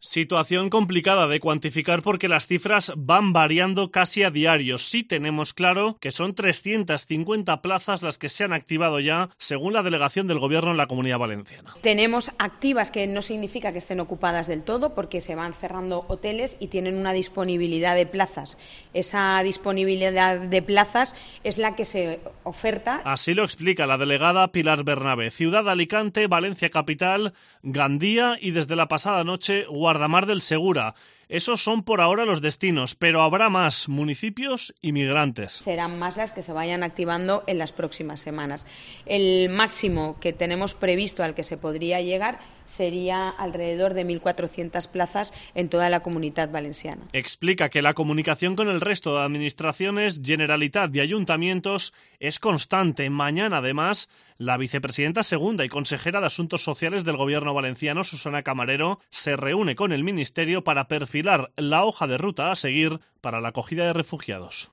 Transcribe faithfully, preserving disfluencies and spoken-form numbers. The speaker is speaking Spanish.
Situación complicada de cuantificar porque las cifras van variando casi a diario. Sí tenemos claro que son trescientas cincuenta plazas las que se han activado ya, según la delegación del Gobierno en la Comunidad Valenciana. Tenemos activas, que no significa que estén ocupadas del todo, porque se van cerrando hoteles y tienen una disponibilidad de plazas. Esa disponibilidad de plazas es la que se oferta. Así lo explica la delegada Pilar Bernabé. Ciudad de Alicante, Valencia Capital, Gandía y desde la pasada noche Guardamar del Segura. Esos son por ahora los destinos, pero habrá más municipios y migrantes. Serán más las que se vayan activando en las próximas semanas. El máximo que tenemos previsto al que se podría llegar sería alrededor de mil cuatrocientas plazas en toda la Comunitat Valenciana. Explica que la comunicación con el resto de administraciones, Generalitat y ayuntamientos es constante. Mañana, además, la vicepresidenta segunda y consejera de Asuntos Sociales del Gobierno valenciano, Susana Camarero, se reúne con el Ministerio para perfilar la hoja de ruta a seguir para la acogida de refugiados.